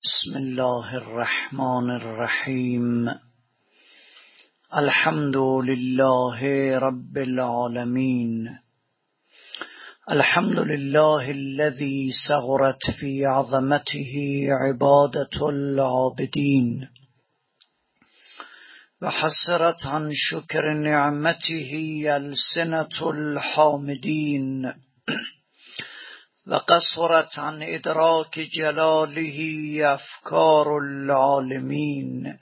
بسم الله الرحمن الرحیم. الحمد لله رب العالمین. الحمد لله الذي صغرت في عظمته عبادة العابدين وحسرت عن شكر نعمته ألسنة الحامدين وقصرت عن إدراك جلاله أفكار العالمين.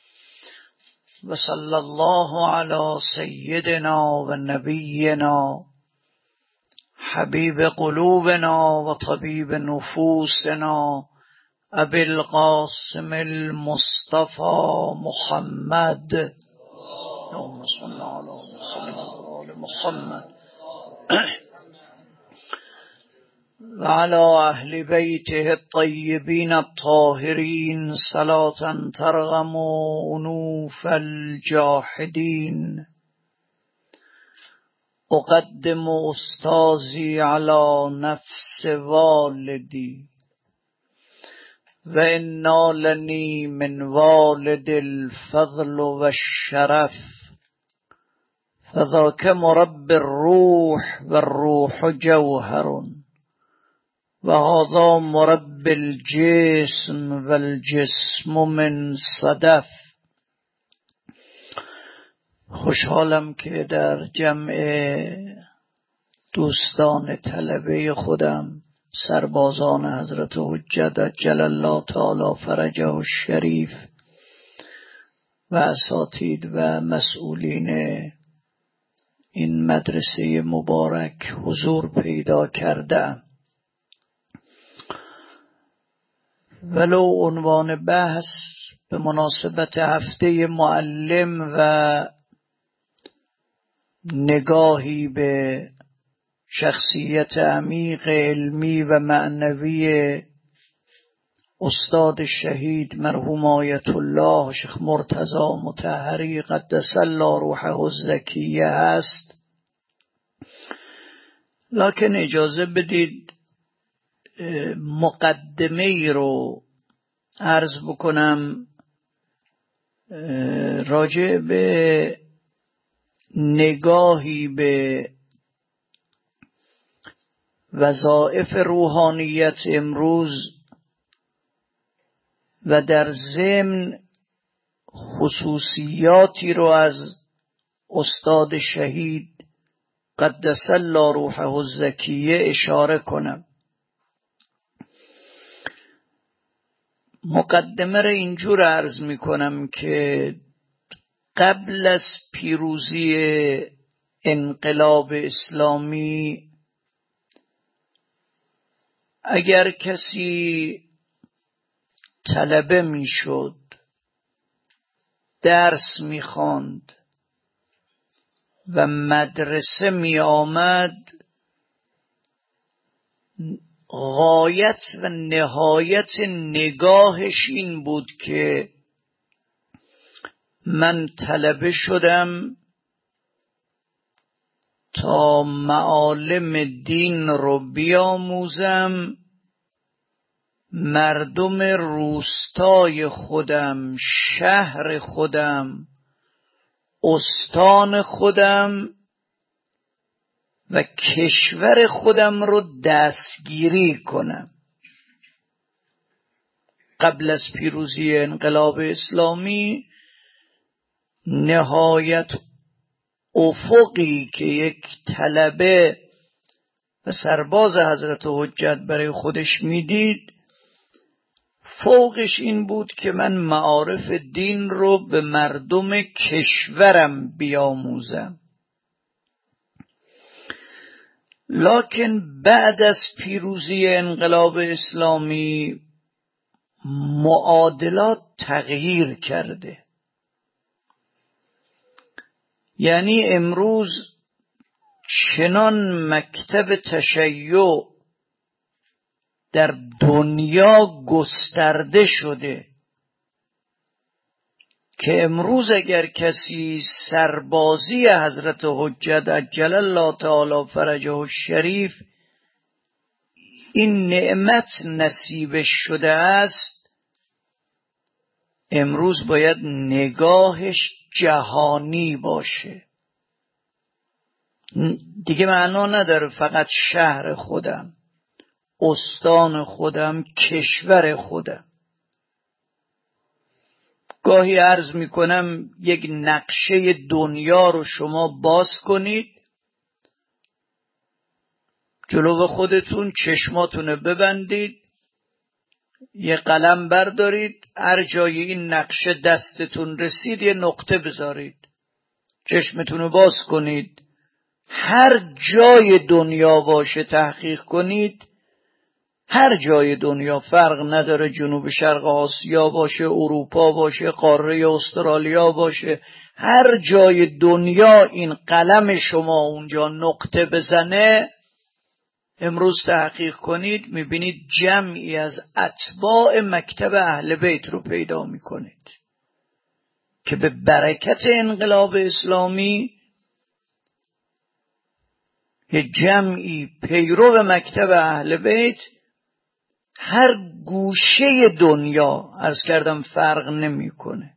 وصلى الله على سيدنا ونبينا حبيب قلوبنا وطبيب نفوسنا أبي القاسم المصطفى محمد. اللهم صل على محمد وآل محمد وعلى أهل بيته الطيبين الطاهرين صلاة ترغم أنوف الجاحدين. أقدم أستاذي على نفس والدي وإن نالني من والد الفضل والشرف فذاك مرب الروح والروح جوهر وهذا مرب الجسم والجسم من صدف. خوشحالم که در جمع دوستان طلبه خودم، سربازان حضرت حجت عجل الله تعالی فرجه الشریف و اساتید و مسئولین این مدرسه مبارک حضور پیدا کردم. ولو عنوان بحث به مناسبت هفته معلم و نگاهی به شخصیت عمیق علمی و معنوی استاد شهید مرحوم آیت الله شیخ مرتضی مطهری قدس الله روحه الزکیه است، لکن اجازه بدید مقدمه ای رو عرض بکنم راجع به نگاهی به وظایف روحانیت امروز و در ضمن خصوصیاتی رو از استاد شهید قدس الله روحه الزکیه اشاره کنم. مقدمه را اینجور عرض می کنم که قبل از پیروزی انقلاب اسلامی اگر کسی طلبه می شد، درس می خواند و مدرسه می آمد، غایت و نهایت نگاهش این بود که من طلبه شدم تا معالم دین رو بیاموزم، مردم روستای خودم، شهر خودم، استان خودم و کشور خودم رو دستگیری کنم. قبل از پیروزی انقلاب اسلامی نهایت افقی که یک طلبه و سرباز حضرت حجت برای خودش میدید، فوقش این بود که من معارف دین رو به مردم کشورم بیاموزم. لکن بعد از پیروزی انقلاب اسلامی معادلات تغییر کرده. یعنی امروز چنان مکتب تشیع در دنیا گسترده شده که امروز اگر کسی سربازی حضرت حجت عجل الله تعالی فرجه الشریف این نعمت نصیبش شده است، امروز باید نگاهش جهانی باشه. دیگه معنا نداره فقط شهر خودم، استان خودم، کشور خودم. گاهی عرض میکنم یک نقشه دنیا رو شما باز کنید، جلو خودتون چشماتونو ببندید، یه قلم بردارید، هر جای این نقشه دستتون رسید یه نقطه بذارید، چشمتونو باز کنید، هر جای دنیا باشه تحقیق کنید، هر جای دنیا فرق نداره، جنوب شرق آسیا باشه، اروپا باشه، قاره استرالیا باشه، هر جای دنیا این قلم شما اونجا نقطه بزنه، امروز تحقیق کنید، میبینید جمعی از اتباع مکتب اهل بیت رو پیدا میکنید که به برکت انقلاب اسلامی یه جمعی پیرو مکتب اهل بیت هر گوشه دنیا، عرض کردم فرق نمیکنه.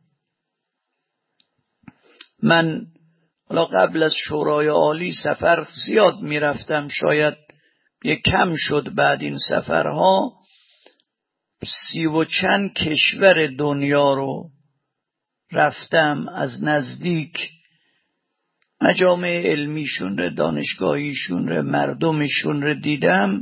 من حالا قبل از شورای عالی سفر زیاد میرفتم، شاید یه کم شد بعد این سفرها، 30 و چند کشور دنیا رو رفتم، از نزدیک مجامع علمیشون رو، دانشگاهیشون رو، مردمشون رو دیدم.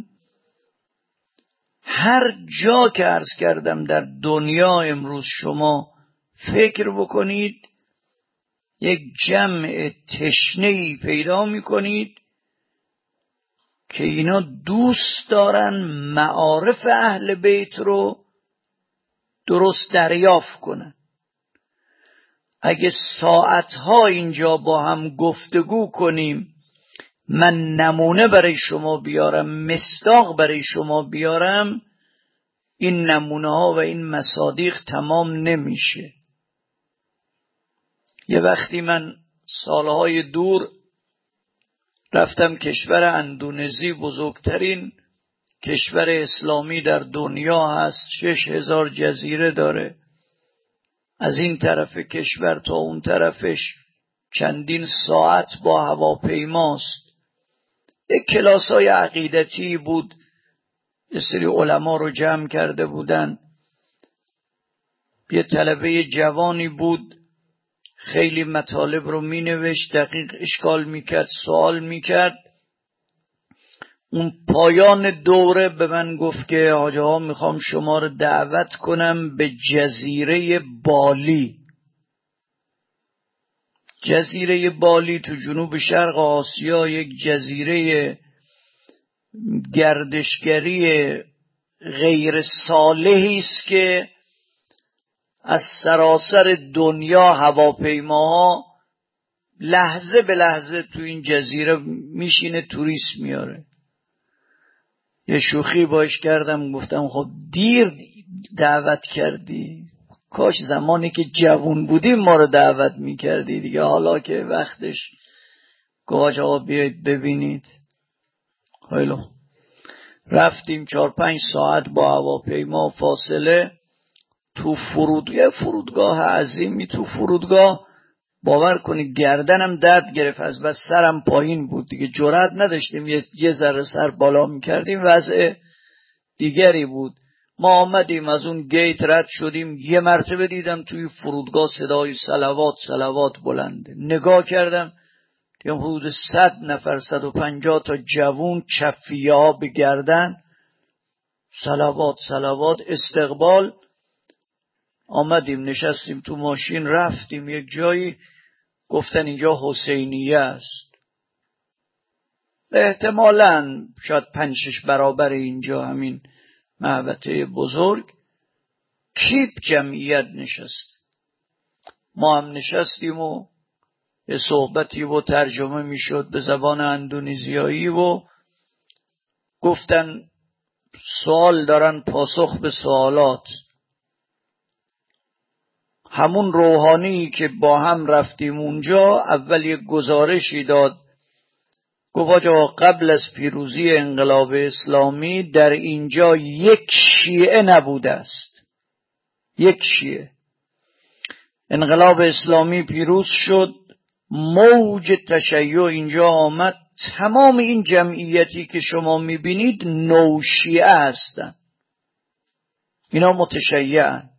هر جا که عرض کردم در دنیا امروز شما فکر بکنید، یک جمع تشنه‌ای پیدا میکنید که اینا دوست دارن معارف اهل بیت رو درست دریافت کنن. اگه ساعتها اینجا با هم گفتگو کنیم، من نمونه برای شما بیارم، مصداق برای شما بیارم، این نمونه ها و این مصادیق تمام نمیشه. یه وقتی من سالهای دور رفتم کشور اندونزی، بزرگترین کشور اسلامی در دنیا هست، 6000 جزیره داره، از این طرف کشور تا اون طرفش چندین ساعت با هواپیماست. یک کلاسای عقیدتی بود، یه سری علما رو جمع کرده بودن، یه طلبه جوانی بود خیلی مطالب رو می نوشت، دقیق اشکال می کرد، سوال می کرد. اون پایان دوره به من گفت که حاجی ها میخوام شما رو دعوت کنم به جزیره بالی. جزیره بالی تو جنوب شرق آسیا یک جزیره گردشگری غیر صالحی است که از سراسر دنیا هواپیماها لحظه به لحظه تو این جزیره میشینه، توریست میاره. یه شوخی باش کردم، گفتم خب دیر دعوت کردی، کاش زمانی که جوون بودیم ما رو دعوت میکردی دیگه، حالا که وقتش گاج ها بیایید ببینید. خیلی رفتیم 4-5 ساعت با هواپیما فاصله تو فرودگاه عظیمی. تو فرودگاه باور کنی گردنم درد گرفت، از بس سرم پایین بود دیگه، جرئت نداشتیم یه ذره سر بالا میکردیم، وضع دیگری بود. ما آمدیم از اون گیت رد شدیم، یه مرتبه دیدم توی فرودگاه صدای صلوات بلنده. نگاه کردم دیدم حدود 100 نفر، 150 تا جوون چفیه ها به گردن، صلوات استقبال. آمدیم نشستیم تو ماشین، رفتیم یک جایی، گفتن اینجا حسینیه است. احتمالاً شاید 5-6 برابر اینجا همین محوطه بزرگ. کیپ جمعیت نشست. ما هم نشستیم و یه صحبتی و ترجمه میشد به زبان اندونزیایی و گفتن سوال دارن، پاسخ به سوالات. همون روحانی که با هم رفتیم اونجا اول یک گزارشی داد، گفت آقا قبل از پیروزی انقلاب اسلامی در اینجا یک شیعه نبوده است، یک شیعه. انقلاب اسلامی پیروز شد، موج تشیع اینجا آمد. تمام این جمعیتی که شما میبینید نوشیعه هستن، اینا متشیعن.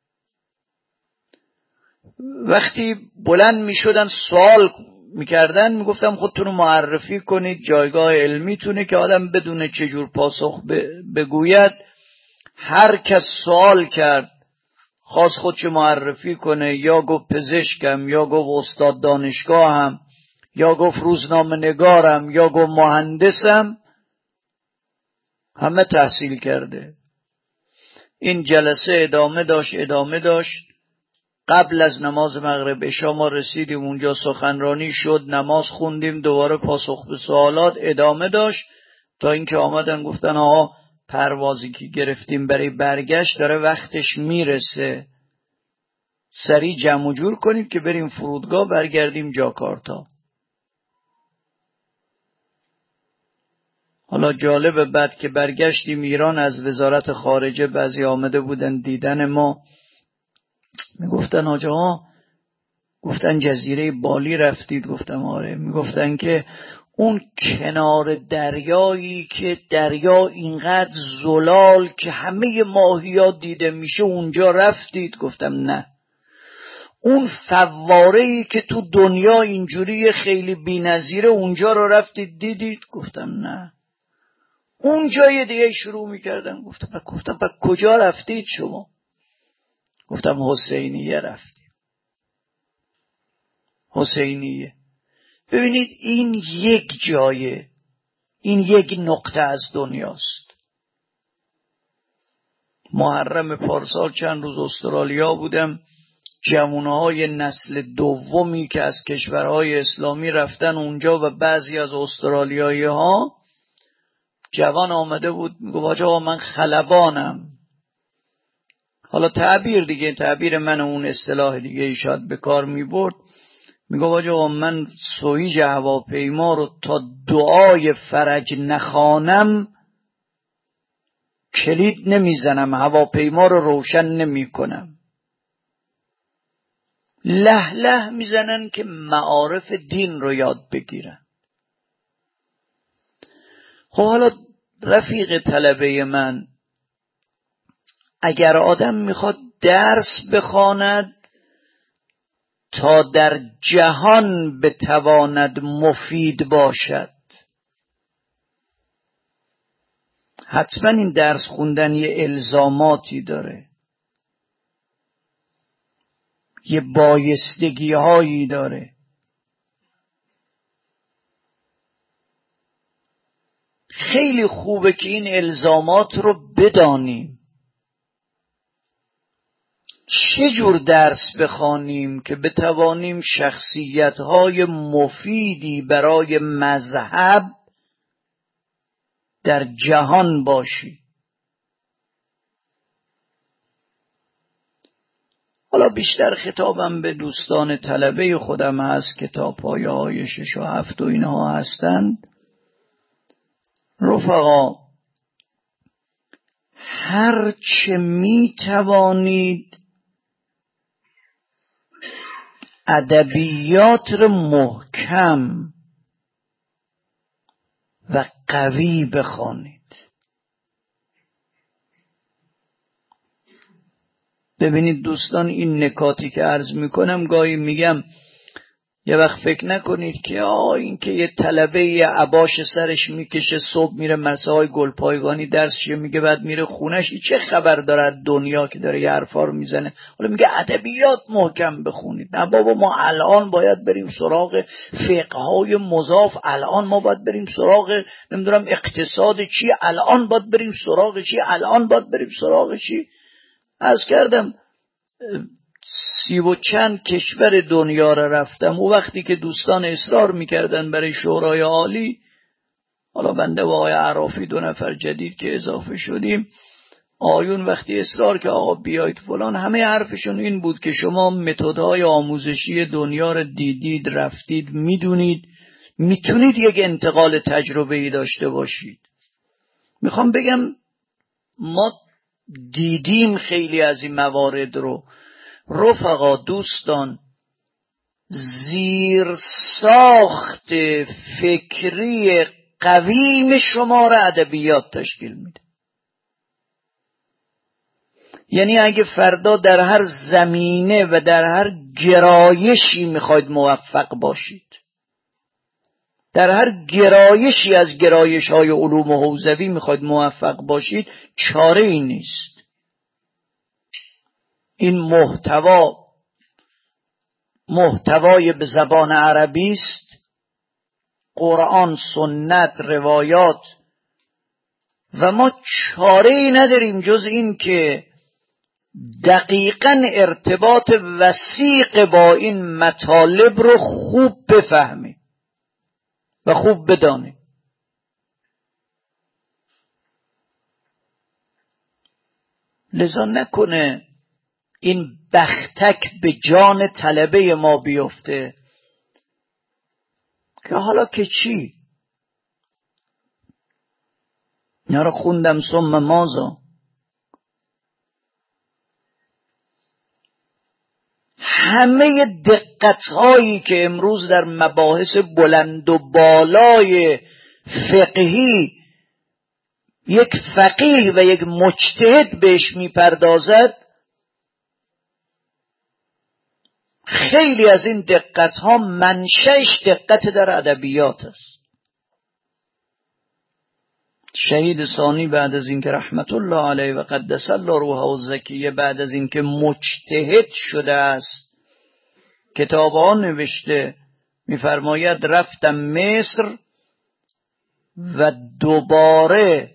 وقتی بلند میشدن سوال میکردن میگفتم خودتون رو معرفی کنید، جایگاه علمیتونه که آدم بدونه چجور پاسخ بگوید. هر کس سوال کرد خواست خودشو معرفی کنه، یا گفت پزشکم، یا گفت استاد دانشگاهم، یا گفت روزنامه نگارم، یا گفت مهندسم. همه تحصیل کرده. این جلسه ادامه داشت. قبل از نماز مغرب عشا ما رسیدیم اونجا، سخنرانی شد، نماز خوندیم، دوباره پاسخ به سوالات ادامه داشت، تا اینکه آمدن گفتن آقا پروازی که گرفتیم برای برگشت داره وقتش میرسه، سریع جمع و جور کنید که بریم فرودگاه برگردیم جاکارتا. حالا جالبه، بعد که برگشتیم ایران از وزارت خارجه بعضی آمده بودن دیدن ما، میگفتن آجا گفتن جزیره بالی رفتید؟ گفتم آره. میگفتن که اون کنار دریایی که دریا اینقدر زلال که همه ماهی‌ها دیده میشه اونجا رفتید؟ گفتم نه. اون فواره‌ای که تو دنیا اینجوری خیلی بی‌نظیره اونجا رو رفتید دیدید؟ گفتم نه. اون جای دیگه شروع میکردن. گفتم کجا رفتید شما؟ گفتم حسینیه رفتیم. حسینیه. ببینید این یک جایه، این یک نقطه از دنیاست. محرم پارسال چند روز استرالیا بودم، جوانهای نسل دومی که از کشورهای اسلامی رفتن اونجا و بعضی از استرالیایی ها، جوان آمده بود میگه آقا من خلبانم. حالا تعبیر دیگه، تعبیر من اون اصطلاح دیگه شاید به کار میبرد. میگه آقا من سویج هواپیما رو تا دعای فرج نخوانم کلید نمیزنم، هواپیما رو روشن نمی کنم. له میزنن که معارف دین رو یاد بگیرن. خب حالا رفیق طلبه من، اگر آدم میخواد درس بخواند تا در جهان بتواند مفید باشد، حتما این درس خوندن یه الزاماتی داره، یه بایستگی هایی داره. خیلی خوبه که این الزامات رو بدانیم. چه جور درس بخوانیم که بتوانیم شخصیت‌های مفیدی برای مذهب در جهان باشیم. حالا بیشتر خطابم به دوستان طلبه خودم هست که تا پایه‌های 6 و 7 و اینها هستند. رفقا، هر چه می توانید ادبیات رو محکم و قوی بخوانید. ببینید دوستان، این نکاتی که عرض میکنم گاهی میگم یه وقت فکر نکنید که این که یه طلبه عباش سرش میکشه، صبح میره مرساهای گلپایگانی درسش میگه، بعد میره خونش، این چه خبر داره دنیا که داره یه حرفا رو میزنه. حالا میگه ادبیات محکم بخونید. نه بابا، ما الان باید بریم سراغ فقهای مضاف، الان ما باید بریم سراغ نمیدونم اقتصاد چی، الان باید بریم سراغ چی، الان باید بریم سراغ چی. عرض کردم 30 و چند کشور دنیا را رفتم و وقتی که دوستان اصرار میکردن برای شورای عالی، حالا بنده و آقای عرافی 2 نفر جدید که اضافه شدیم، آیون وقتی اصرار که آقا بیایید فلان، همه حرفشون این بود که شما متدهای آموزشی دنیا را دیدید، رفتید، میدونید، میتونید یک انتقال تجربه‌ای داشته باشید. میخوام بگم ما دیدیم خیلی از این موارد رو رفقا دوستان، زیر ساخت فکری قویم شما را ادبیات تشکیل میده. یعنی اگه فردا در هر زمینه و در هر گرایشی میخواید موفق باشید، در هر گرایشی از گرایش‌های علوم حوزوی میخواید موفق باشید، چاره ای نیست. این محتوای به زبان عربی است، قرآن، سنت، روایات، و ما چاره ای نداریم جز این که دقیقاً ارتباط وثیق با این مطالب رو خوب بفهمیم و خوب بدانیم. لذا نکنه این بختک به جان طلبه ما بیفته که حالا که چی؟ اینا رو خوندم ثم ماذا. همه دقت‌هایی که امروز در مباحث بلند و بالای فقهی یک فقیه و یک مجتهد بهش میپردازد، خیلی از این دقت‌ها منشأش دقت در ادبیات است. شهید ثانی بعد از اینکه رحمت الله علیه و قدس الله روحه الزکیه بعد از اینکه مجتهد شده است، کتاب‌ها نوشته، می‌فرماید رفتم مصر و دوباره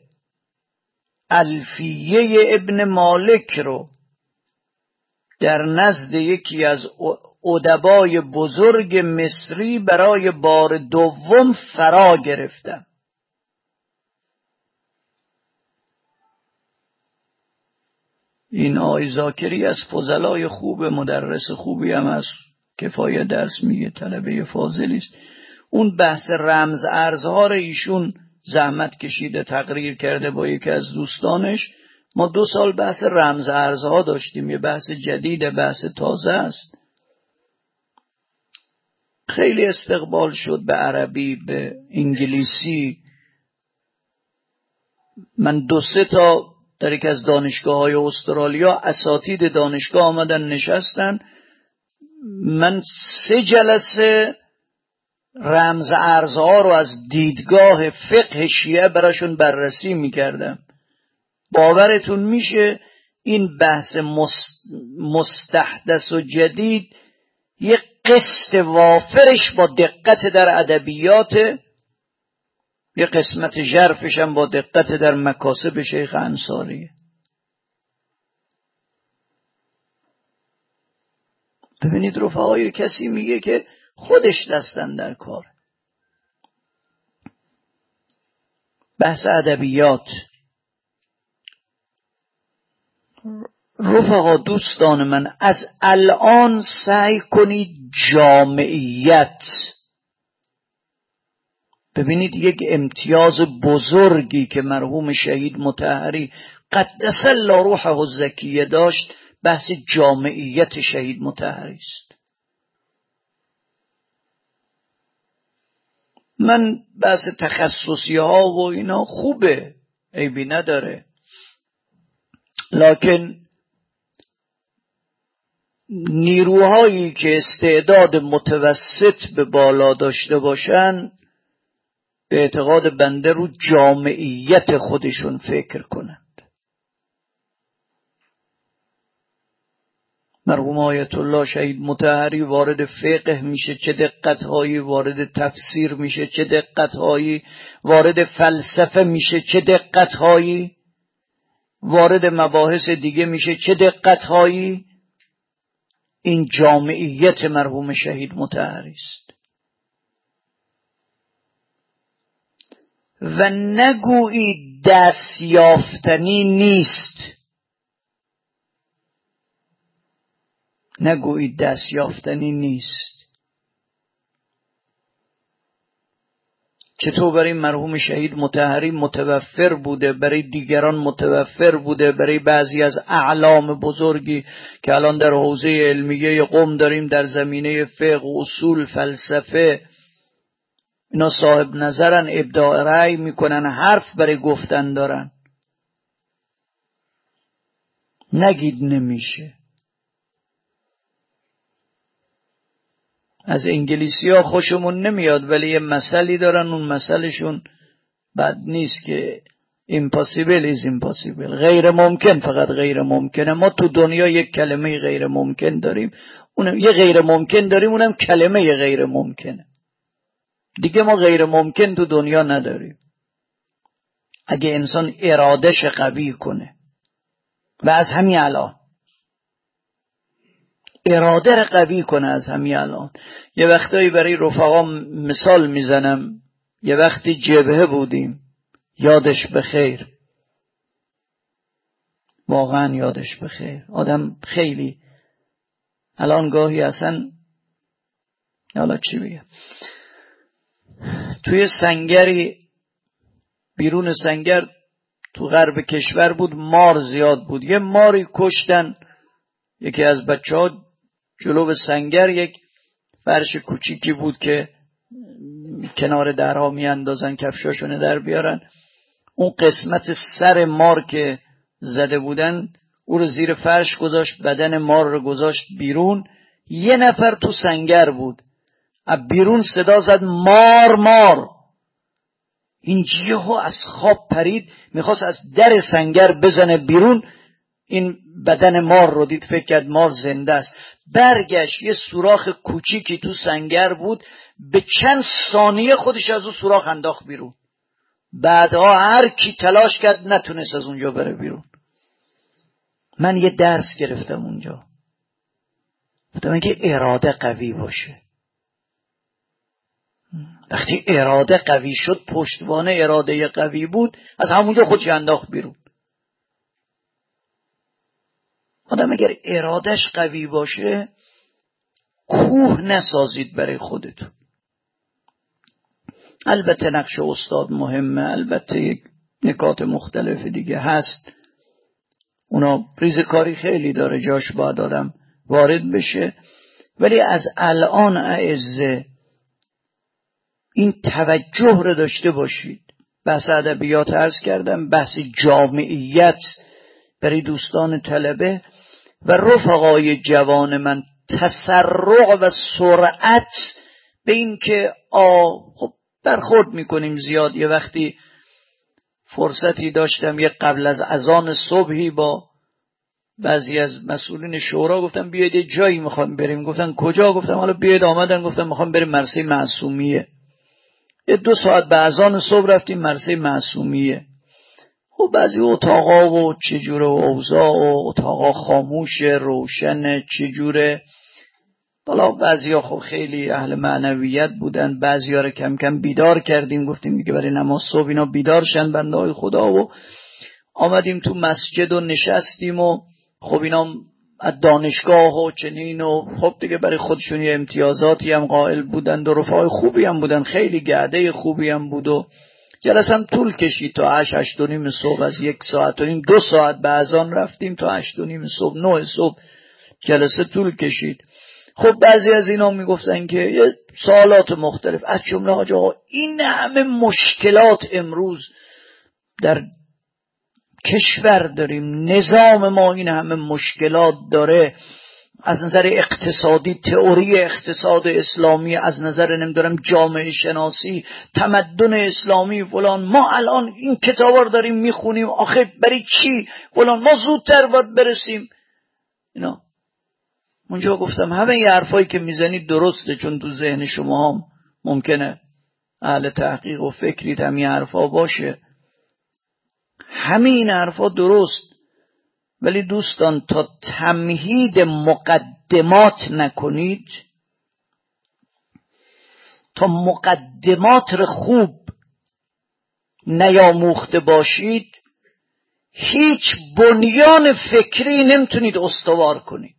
الفیه ابن مالک رو در نزد یکی از ادبای بزرگ مصری برای بار دوم فرا گرفتم. این آقای ذاکری از فضلای خوب، مدرس خوبی هم از کفایت درس میگه، طلبه فاضلی است. اون بحث رمز ارزها رو ایشون زحمت کشیده تقریر کرده با یکی از دوستانش. ما 2 سال بحث رمز ارزها داشتیم، یه بحث جدید، بحث تازه است. خیلی استقبال شد به عربی، به انگلیسی. من 2-3 تا در یک از دانشگاه‌های استرالیا اساتید دانشگاه آمدن نشستن، من 3 جلسه رمز ارزها رو از دیدگاه فقه شیعه براشون بررسی میکردم. باورتون میشه این بحث مستحدث و جدید یک قسط وافرش با دقت در ادبیات، یه قسمت ژرفش هم با دقت در مکاسب شیخ انصاریه. ببینید رفقای، کسی میگه که خودش دستن در کار. بحث ادبیات. رفقا دوستان من، از الان سعی کنید جامعیت. ببینید یک امتیاز بزرگی که مرحوم شهید مطهری قدس الله روحه الزکیه داشت، بحث جامعیت شهید مطهری است. من بحث تخصصی ها و اینا خوبه، عیبی نداره، لکن نیروهایی که استعداد متوسط به بالا داشته باشن، به اعتقاد بنده رو جامعیت خودشون فکر کنند. مرحوم آیت الله شهید مطهری وارد فقه میشه، چه دقت‌هایی، وارد تفسیر میشه، چه دقت‌هایی، وارد فلسفه میشه، چه دقت‌هایی، وارد مباحث دیگه میشه، چه دقت‌هایی. این جامعیت مرحوم شهید مطهری است. و نگویید دست یافتنی نیست، نگویید دست یافتنی نیست. چطور برای مرحوم شهید مطهری متوفر بوده، برای دیگران متوفر بوده، برای بعضی از اعلام بزرگی که الان در حوزه علمیه قم داریم، در زمینه فقه، اصول، فلسفه، اینا صاحب نظرن، ابداع رأی میکنن، حرف برای گفتن دارن. نگید نمیشه. از انگلیسی ها خوشمون نمیاد، ولی یه مسئله دارن، اون مسئلهشون بد نیست که impossible is impossible، غیر ممکن فقط غیر ممکنه. ما تو دنیا یک کلمه غیر ممکن داریم، اونم یه غیر ممکن داریم، اونم کلمه غیر ممکنه. دیگه ما غیر ممکن تو دنیا نداریم. اگه انسان ارادش قوی کنه و از همین الان اراده را قوی کنه، از همین الان. یه وقتایی برای رفقا مثال میزنم، یه وقتی جبهه بودیم، یادش بخیر، واقعا یادش بخیر، آدم خیلی الان گاهی اصلا حالا چی بگم، توی سنگری، بیرون سنگر تو غرب کشور بود، مار زیاد بود. یه ماری کشتن، یکی از بچه ها جلو سنگر یک فرش کوچیکی بود که کنار درها می اندازن کفشاشونه در بیارن، اون قسمت سر مار که زده بودن او رو زیر فرش گذاشت، بدن مار رو گذاشت بیرون. یه نفر تو سنگر بود، از بیرون صدا زد مار مار. این یهو از خواب پرید، میخواست از در سنگر بزنه بیرون، این بدن مار رو دید، فکر کرد مار زنده است. برگشت، یه سوراخ کوچیکی تو سنگر بود، به چند ثانیه خودش از اون سوراخ انداخت بیرون. بعدها هر کی تلاش کرد نتونست از اونجا بره بیرون. من یه درس گرفتم اونجا، گفتم که اراده قوی باشه. وقتی اراده قوی شد، پشتوانه اراده قوی بود، از همونجا خودش انداخت بیرون. آدم اگر ارادش قوی باشه، کوه نسازید برای خودتون. البته نقش استاد مهمه، البته یک نکات مختلف دیگه هست، اونا ریزکاری خیلی داره، جاش باید آدم وارد بشه. ولی از الان اعزه این توجه رو داشته باشید. بحث ادبیات عرض کردم، بحث جامعیت برای دوستان طلبه و رفقای جوان من، تسرع و سرعت به این که خب برخورد میکنیم زیاد. یه وقتی فرصتی داشتم، یه قبل از اذان صبحی با بعضی از مسئولین شورا گفتم بیاید یه جایی میخوام بریم. گفتن کجا؟ گفتم حالا بیاید. آمدن، گفتم میخوام بریم مرسه معصومیه. یه 2 ساعت به اذان صبح رفتیم مرسه معصومیه. خب بعضی اتاقا و چجوره و اوضاع و اتاقا خاموش روشن چجوره. حالا بعضیا خب خیلی اهل معنویت بودن، بعضیا رو کم کم بیدار کردیم، گفتیم دیگه برای نماز صبح اینا بیدار شن بنده های خدا. و آمدیم تو مسجد و نشستیم و خب اینا از دانشگاه و چنین و خب دیگه برای خودشون یه امتیازاتی هم قائل بودن و رفقای خوبی هم بودن، خیلی گعده خوبی هم بود. و جلسه هم طول کشید تا 8 و نیم صبح. از 1 ساعت و نیم 2 ساعت به اذان رفتیم تا 8 و نیم صبح 9 صبح جلسه طول کشید. خب بعضی از اینا میگفتن که یه سوالات مختلف، از جمله حاج آقا این همه مشکلات امروز در کشور داریم، نظام ما این همه مشکلات داره، از نظر اقتصادی، تئوری اقتصاد اسلامی، از نظر نمیدونم جامعه شناسی، تمدن اسلامی فلان، ما الان این کتابا رو داریم میخونیم، آخه برای چی فلان، ما زودتر باید برسیم اینا. اونجا گفتم همه این حرفایی که میزنید درسته، چون تو ذهن شما هم ممکنه اهل تحقیق و فکرید همین حرفا باشه، همین حرفا درست. ولی دوستان تا تمهید مقدمات نکنید، تا مقدمات رو خوب نیاموخته باشید، هیچ بنیان فکری نمیتونید استوار کنید.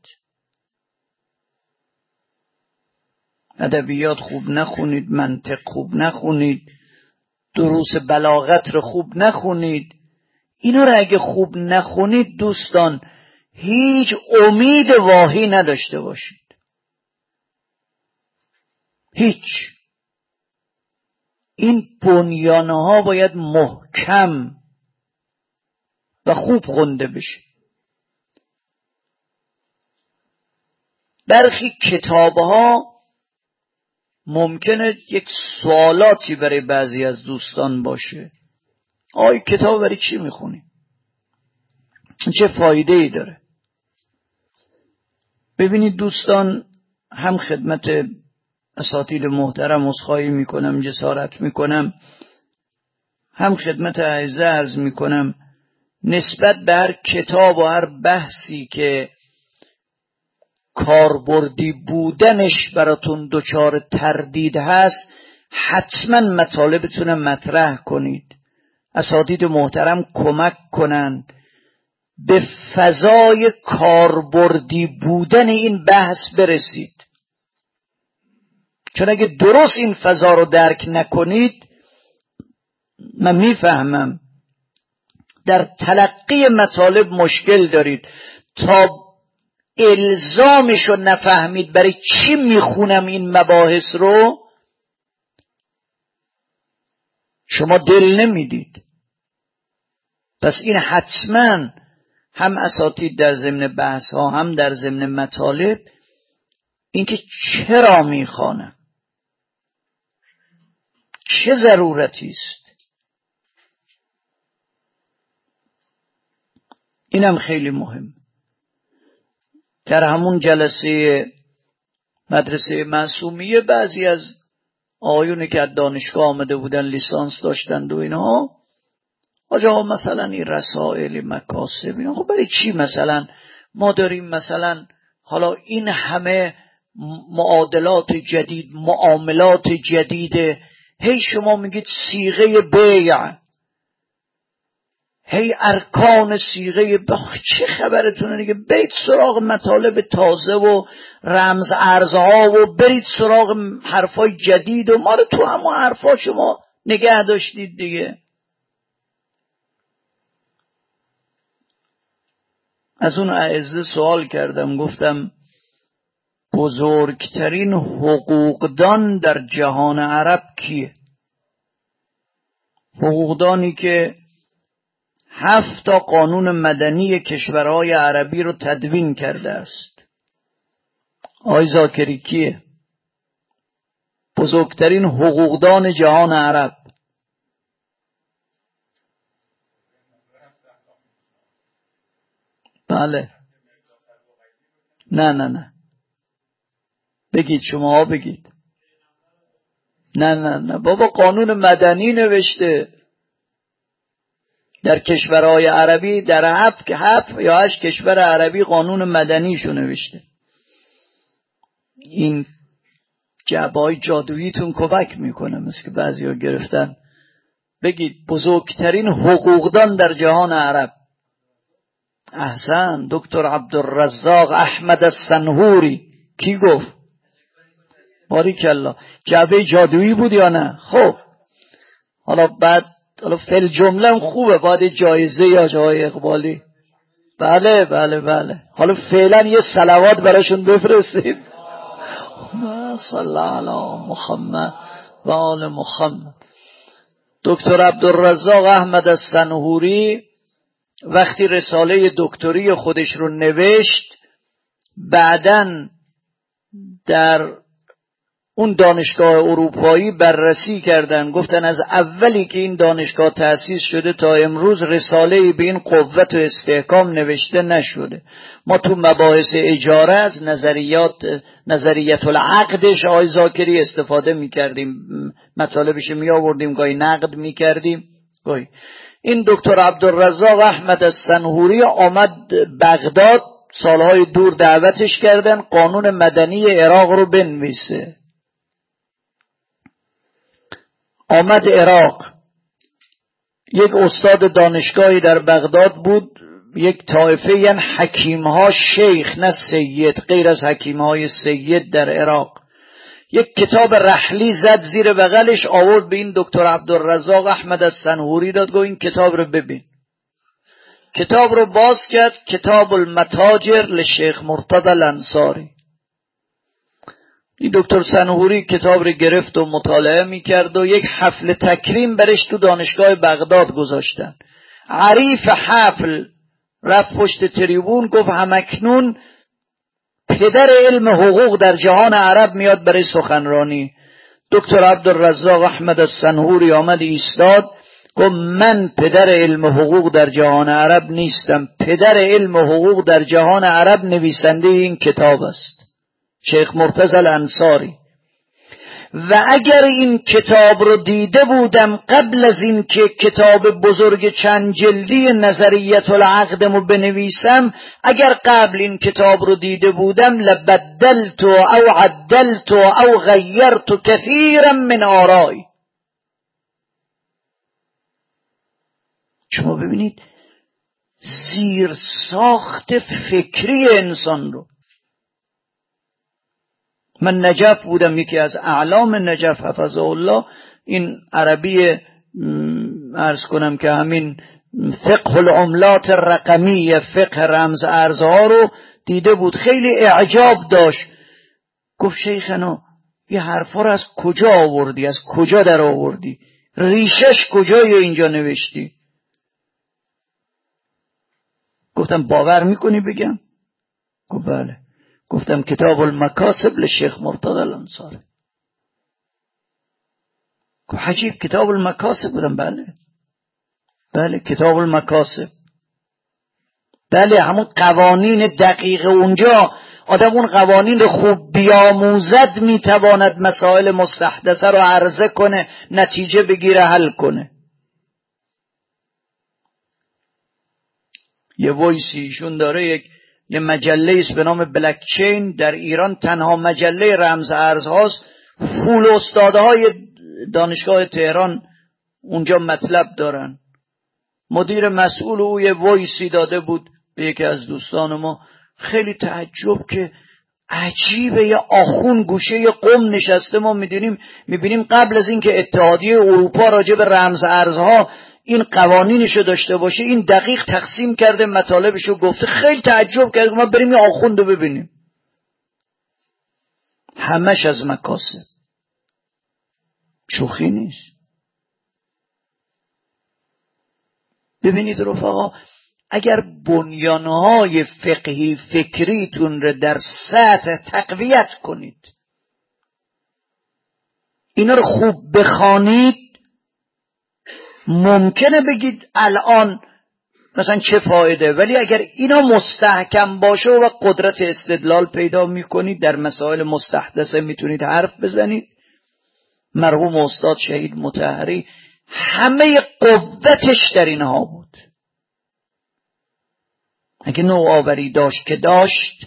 ادبیات خوب نخونید، منطق خوب نخونید، دروس بلاغت رو خوب نخونید. اینا رو اگه خوب نخونید دوستان هیچ امید واهی نداشته باشید. هیچ. این بنیانه ها باید محکم و خوب خونده بشه. برخی کتاب ها ممکنه یک سوالاتی برای بعضی از دوستان باشه. آی کتاب برای چی میخونی؟ چه فایده ای داره؟ ببینید دوستان، هم خدمت اساتید محترم عذرخواهی میکنم، جسارت میکنم، هم خدمت اعزا عرض میکنم، نسبت به هر کتاب و هر بحثی که کاربردی بودنش براتون دچار تردید هست، حتما مطالبتون مطرح کنید. اساتید محترم کمک کنند به فضای کاربردی بودن این بحث برسید. چون اگه درست این فضا رو درک نکنید، من میفهمم در تلقی مطالب مشکل دارید. تا الزامش رو نفهمید برای چی میخونم این مباحث رو، شما دل نمیدید. پس این حتما هم اساتید در ضمن بحث ها هم در ضمن مطالب، اینکه چرا میخوانم، چه ضرورتی است، اینم خیلی مهم. در همون جلسه مدرسه معصومیه بعضی از آقایونی که از دانشگاه آمده بودن لیسانس داشتند و اینها، آجا مثلا این رسائل مکاسب اینا، خب برای چی مثلا ما داریم مثلا حالا این همه معادلات جدید، معاملات جدیده، هی شما میگید صیغه بیع، هی ارکان صیغه بیع، چه خبرتونه دیگه؟ برید سراغ مطالب تازه و رمز ارزها و برید سراغ حرفای جدید و ما رو تو همون حرفا شما نگه داشتید دیگه. از اون اعزه سوال کردم، گفتم بزرگترین حقوقدان در جهان عرب کیه؟ حقوقدانی که 7 قانون مدنی کشورهای عربی رو تدوین کرده است. آقای زاکری کیه؟ بزرگترین حقوقدان جهان عرب. بله. نه بگید، شما بگید. نه بابا، قانون مدنی نوشته در کشورهای عربی، در 7 یا 8 کشور عربی قانون مدنیشو نوشته. این جعبه‌های جادوییتون کمک میکنه، مثل که بعضیا گرفتن. بگید بزرگترین حقوقدان در جهان عرب. احسن، دکتر عبدالرزاق احمد السنهوری. کی گفت؟ باریکالله. جعبه جادویی بود یا نه؟ خب حالا فل جمله خوبه، باید جایزه یا جای اقبالی. بله. حالا فعلا یه صلوات براشون بفرستید. صلی علی محمد و آل محمد. دکتر عبدالرزاق احمد السنهوری وقتی رساله دکتری خودش رو نوشت، بعدن در اون دانشگاه اروپایی بررسی کردن، گفتن از اولی که این دانشگاه تأسیس شده تا امروز رساله‌ای به این قوت و استحکام نوشته نشده. ما تو مباحث اجاره از نظریت العقدش آقای زاکری استفاده میکردیم، مطالبش می آوردیم، گاهی نقد میکردیم گاهی. این دکتر عبدالرزاق احمد السنهوری آمد بغداد، سالهای دور دعوتش کردن قانون مدنی عراق رو بنویسه. آمد عراق، یک استاد دانشگاهی در بغداد بود، یک طایفه یعنی حکیمها، شیخ نه سید، غیر از حکیمهای سید در عراق، یک کتاب رحلی زد زیر بغلش، آورد به این دکتر عبدالرزاق احمد السنهوری داد، گفت این کتاب رو ببین. کتاب رو باز کرد، کتاب المتاجر لشیخ مرتضی الانصاری. این دکتر سنهوری کتاب رو گرفت و مطالعه میکرد و یک حفل تکریم برش تو دانشگاه بغداد گذاشتن. عریف حفل رفت پشت تریبون، گفت همکنون پدر علم حقوق در جهان عرب میاد برای سخنرانی. دکتر عبدالرزاق احمد السنهوری آمد ایستاد، گفت من پدر علم حقوق در جهان عرب نیستم، پدر علم حقوق در جهان عرب نویسنده این کتاب است، شیخ مرتضی الانصاری. و اگر این کتاب رو دیده بودم قبل از این که کتاب بزرگ چند جلدی نظریت العقدمو بنویسم، اگر قبل این کتاب رو دیده بودم لبدلت او عدلت او غیرت کثیرا من آرای. شما ببینید زیر ساخت فکری انسان رو. من نجف بودم، یکی از اعلام نجف حفظه الله، این عربی عرض کنم که همین فقه العملات رقمی، فقه رمز ارزها رو دیده بود، خیلی اعجاب داشت. گفت شیخنا یه حرفا رو از کجا آوردی، از کجا در آوردی، ریشش کجای اینجا نوشتی؟ گفتم باور میکنی بگم؟ گفت بله. گفتم کتاب المکاسب لشیخ مرتضی الانصاری. گفت عجیب، کتاب المکاسب؟ بودم بله کتاب المکاسب. بله همون قوانین دقیق اونجا، آدم اون قوانین رو خوب بیاموزد میتواند مسائل مستحدثه رو عرضه کنه، نتیجه بگیره، حل کنه. یه وایسیشون داره، یه مجله است به نام بلک چین، در ایران تنها مجله رمز ارز هاست، فول استاده های دانشگاه تهران اونجا مطلب دارن. مدیر مسئول او یه وایسی داده بود به یکی از دوستان ما، خیلی تعجب که عجیبه، یه آخون گوشه یه قم نشسته، ما میبینیم قبل از این که اتحادیه اروپا راجع به رمز ارزها این قوانینشو داشته باشه، این دقیق تقسیم کرده مطالبشو گفته. خیلی تعجب کرد، ما بریم یه آخوندو ببینیم. همش از مکاسب، شوخی نیست. ببینید رفقا، اگر بنیانهای فقهی فکریتون رو در سطح تقویت کنید، اینا رو خوب بخوانید، ممکنه بگید الان مثلا چه فایده، ولی اگر اینا مستحکم باشه و قدرت استدلال پیدا میکنید، در مسائل مستحدثه میتونید حرف بزنید. مرحوم استاد شهید مطهری همه قوتش در اینها بود. اگه نوآوری داشت که داشت،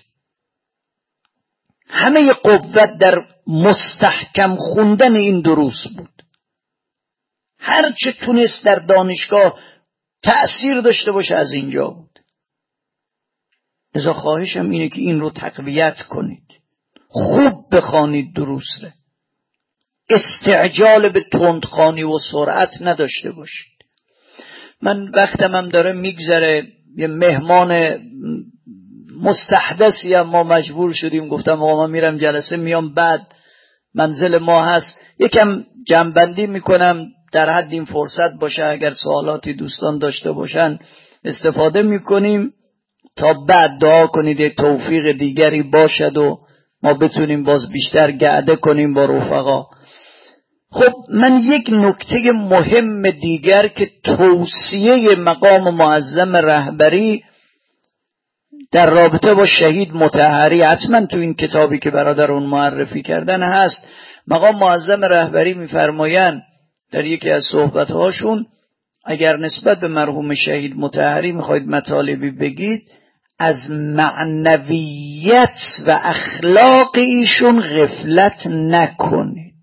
همه قوت در مستحکم خوندن این دروس بود. هر چه تونست در دانشگاه تأثیر داشته باشه از اینجا بود. لذا خواهشم اینه که این رو تقویت کنید، خوب بخوانید دروس رو، استعجال به تندخوانی و سرعت نداشته باشید. من وقتم هم داره میگذره، یه مهمان مستحدثی هم ما مجبور شدیم، گفتم آقا من میرم جلسه، میام بعد منزل ما هست، یکم جمع‌بندی میکنم در حد این فرصت باشه، اگر سوالاتی دوستان داشته باشن استفاده میکنیم تا بعد دعا کنید توفیق دیگری باشد و ما بتونیم باز بیشتر گعده کنیم با رفقا. خب من یک نکته مهم دیگر که توصیه مقام معظم رهبری در رابطه با شهید مطهری حتما تو این کتابی که برادرون معرفی کردن هست. مقام معظم رهبری میفرمایند در یکی از صحبت‌هاشون، اگر نسبت به مرحوم شهید مطهری میخواید مطالبی بگید، از معنویت و اخلاق ایشون غفلت نکنید.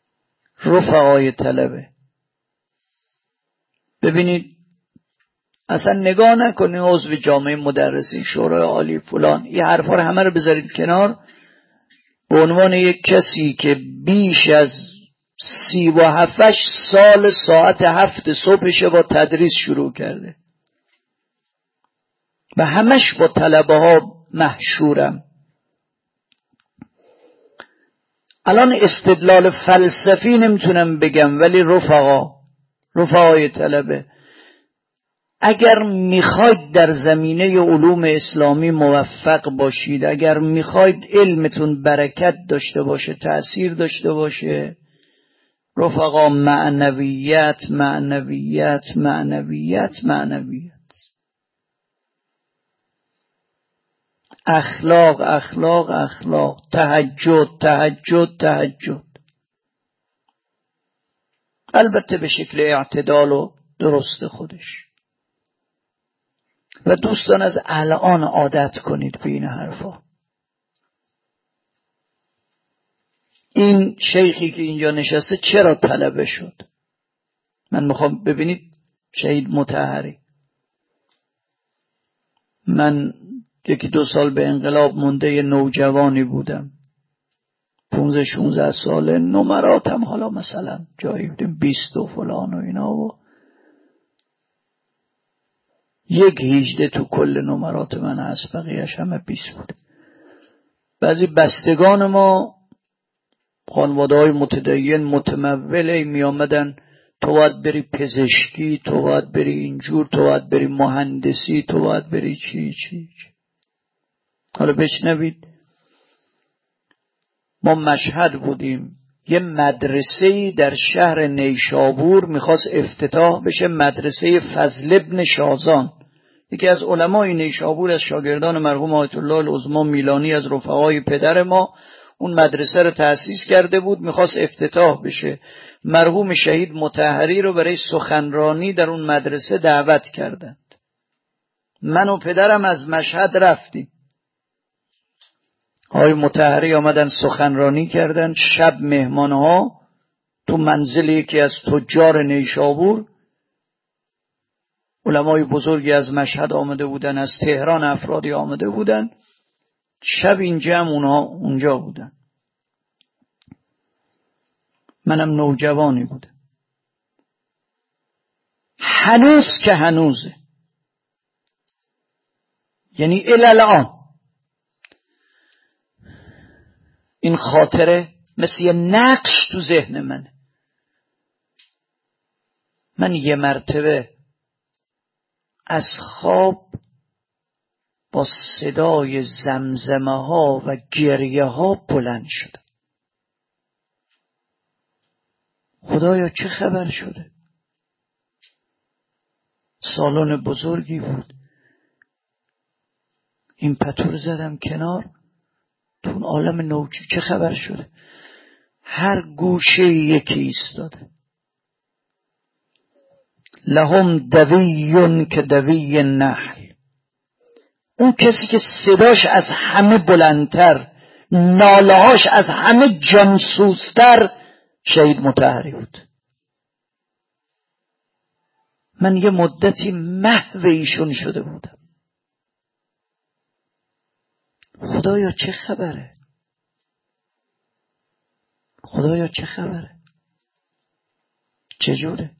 رفقای طلبه، ببینید اصلا نگاه نکنید عضو جامعه مدرسین، شورای عالی فلان، این حرفا رو همه رو بذارید کنار. به عنوان یک کسی که بیش از 37 سال ساعت 7 صبحش با تدریس شروع کرده و همش با طلبه ها محشورم. الان استدلال فلسفی نمیتونم بگم، ولی رفقای طلبه، اگر میخواید در زمینه علوم اسلامی موفق باشید، اگر میخواید علمتون برکت داشته باشه، تأثیر داشته باشه، رفقا، معنویت معنویت معنویت معنویت، اخلاق اخلاق اخلاق، تهجد تهجد تهجد، البته به شکل اعتدال و درست خودش. و دوستان از الان عادت کنید به این حرفا. این شیخی که اینجا نشسته چرا طلبه شد؟ من میخوام ببینید شهید مطهری، من 1-2 سال به انقلاب مونده نوجوانی بودم، 15-16 ساله، نمراتم حالا مثلا جایی بودیم 20 و فلان و اینا، و 1/18 تو کل نمرات من هست، بقیه‌اش همه 20 بود. بعضی بستگان ما خانواده‌های متدین متموله می آمدن، تو باید بری پزشکی، تو باید بری اینجور، تو باید بری مهندسی، تو باید بری چی. حالا بشنوید، ما مشهد بودیم، یه مدرسه‌ای در شهر نیشابور میخواست افتتاح بشه، مدرسه فضل ابن شازان، یکی از علمای نیشابور، از شاگردان مرحوم آیت الله العظمی میلانی، از رفقای پدر ما، اون مدرسه رو تأسیس کرده بود، میخواست افتتاح بشه. مرحوم شهید مطهری رو برای سخنرانی در اون مدرسه دعوت کردند. من و پدرم از مشهد رفتیم. آقای مطهری آمدن سخنرانی کردن، شب مهمانها تو منزل یکی از تجار نیشابور، علمای بزرگی از مشهد آمده بودن، از تهران افرادی آمده بودن، شب این جمع اونها اونجا بودن. منم نوجوانی بودم. هنوز که هنوزه، یعنی الان این خاطره مثل یه نقش تو ذهن منه. من یه مرتبه از خواب با صدای زمزمه ها و گریه ها بلند شدم. خدایا چه خبر شده؟ سالن بزرگی بود، این پتو رو زدم کنار، تو اون عالم نوچی چه خبر شده؟ هر گوشه یکی ایستاده. لهم دویون که دوی النحل، اون کسی که صداش از همه بلندتر، نالهاش از همه جانسوزتر، شهید مطهری بود. من یه مدتی محو ایشون شده بودم. خدایا چه خبره؟ خدایا چه خبره؟ چجوره؟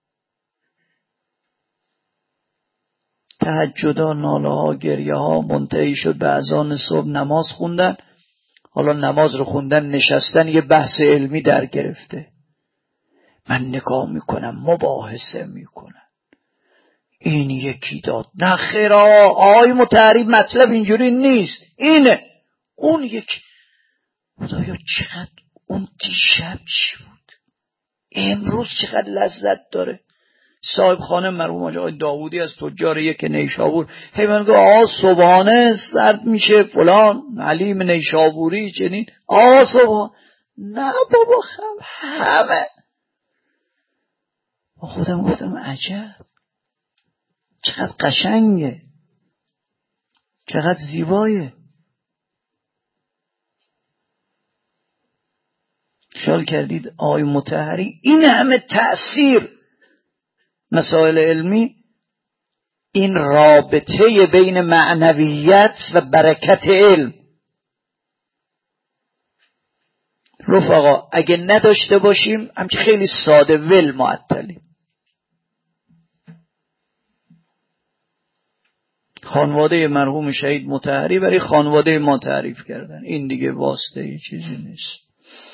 تهجدا، ناله ها، گریه ها منتهی شد به اذان صبح. نماز خوندن. حالا نماز رو خوندن، نشستن، یه بحث علمی در گرفته. من نگاه میکنم، مباحثه میکنن، این یکی داد، نه خیر آقای مطهری مطلب اینجوری نیست، اینه، اون یکی. خدایا چقدر اون دیشب چی بود، امروز چقدر لذت داره. صاحب خانه مرحوم آقای داوودی از تجار یک نیشابور هی من گفت آقا صبحانه سرد میشه فلان، حلیم نیشابوری چنین، آقا صبحانه. نه بابا همه. خودم گفتم عجب، چقدر قشنگه، چقدر زیبایه. خیال کردید آقای مطهری این همه تأثیر مسائل علمی این رابطه بین معنویت و برکت علم. رفقا اگه نداشته باشیم همچه خیلی ساده ول معطلیم. خانواده مرحوم شهید مطهری برای خانواده ما تعریف کردن، این دیگه واسطه یه چیزی نیست.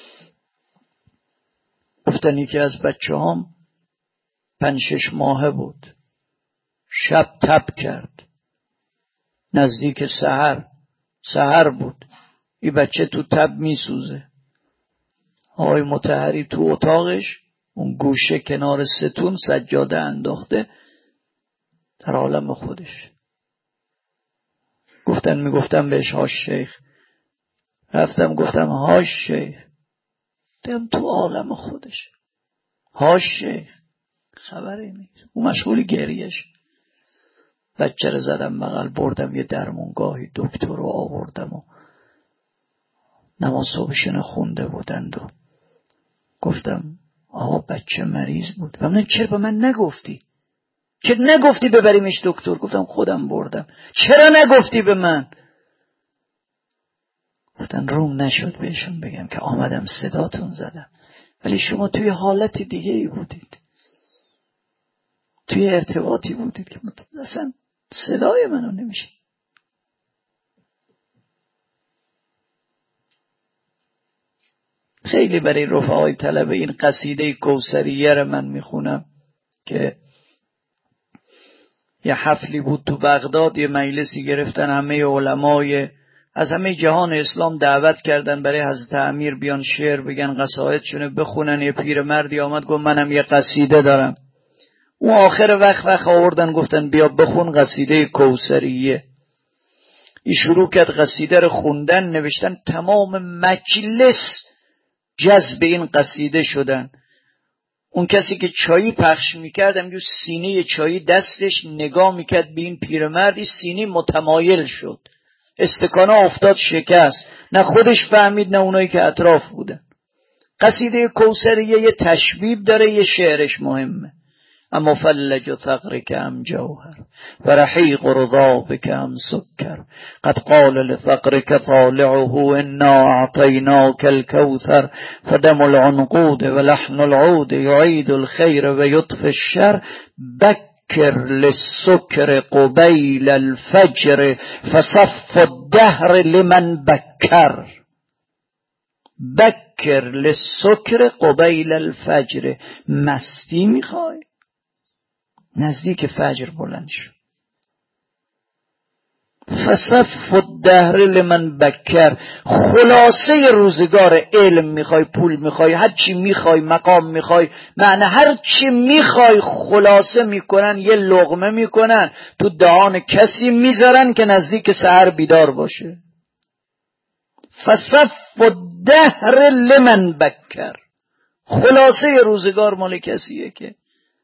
گفتن یکی از بچه هم 5-6 ماهه بود، شب تب کرد، نزدیک سحر بود، این بچه تو تب میسوزه. آقای مطهری تو اتاقش اون گوشه کنار ستون سجاده انداخته در عالم خودش. میگفتم بهش هاش شیخ، رفتم گفتم هاش شیخ، دیدم تو عالم خودش. هاش شیخ خبری نیست، اون مشغول گریش. بچه رو زدم بغل، بردم یه درمونگاهی، دکتر رو آوردم و نماز صبحشون خونده بودند و گفتم آقا بچه مریض بود. و من چرا به من نگفتی؟ چرا نگفتی ببریمش دکتر؟ گفتم خودم بردم. چرا نگفتی به من؟ گفتن روم نشد بهشون بگم که آمدم صداتون زدم، ولی شما توی حالت دیگه ای بودید، توی ارتباطی بودید که اصلا صدای منو نمیشه. خیلی برای رفقای طلبه این قصیده کوثریه رو من میخونم که یه حفلی بود تو بغداد، یه مجلسی گرفتن، همه علمای از همه جهان اسلام دعوت کردن برای حضرت امیر بیان شعر بگن، قصائدشونه بخونن. یه پیرمردی آمد گفت منم یه قصیده دارم. اون آخر وقت آوردن گفتن بیا بخون قصیده کوثریه. این شروع کرد قصیده رو خوندن، نوشتن تمام مجلس جذب این قصیده شدن. اون کسی که چایی پخش میکرد همجور سینه چایی دستش نگاه میکرد به این پیرمرد، این سینه متمایل شد، استکانا افتاد شکست. نه خودش فهمید نه اونایی که اطراف بودن. قصیده کوثریه یه تشبیب داره، یه شعرش مهمه. اما فلج ثغرك ام جوهر و رحیق رضابك ام سکر قد قال لثغرك طالعه انا اعطیناک الكوثر فدم العنقود و لحن العود یعید الخیر و یطفی الشر بکر للسکر قبیل الفجر فصف الدهر لمن بکر. بکر للسکر قبیل الفجر، مستی میخوای؟ نزدیک فجر بلند شو. فصف الدهر لمن بکر، خلاصه روزگار علم میخوای، پول میخوای، هر چی میخوای، مقام میخوای، معنی هر چی میخوای خلاصه میکنن، یه لقمه میکنن تو دهان کسی میذارن که نزدیک سحر بیدار باشه. فصف الدهر لمن بکر، خلاصه روزگار مال کسیه که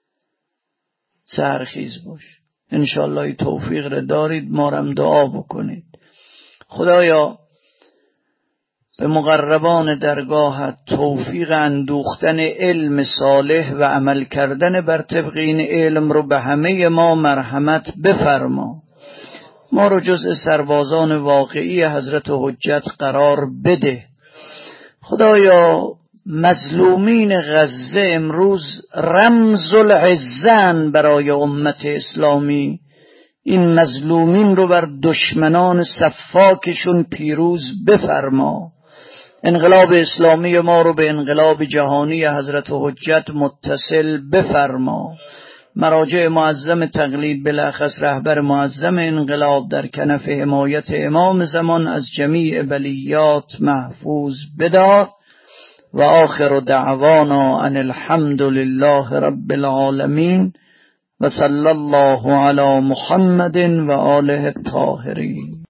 سحرخیز باش. انشالله این توفیق رو دارید، ما رم دعا بکنید. خدایا به مقربان درگاهت توفیق اندوختن علم صالح و عمل کردن بر طبق این علم رو به همه ما مرحمت بفرما. ما رو جزء سربازان واقعی حضرت حجت قرار بده. خدایا مظلومین غزه امروز رمز العزن برای امت اسلامی، این مظلومین رو بر دشمنان سفاکشون پیروز بفرما. انقلاب اسلامی ما رو به انقلاب جهانی حضرت حجت متصل بفرما. مراجع معظم تقلید بالاخص رهبر معظم انقلاب در کنف حمایت امام زمان از جمیع بلیات محفوظ بدار. و آخر دعوانا ان الحمد لله رب العالمین و صلی الله علی محمد و آله الطاهرین.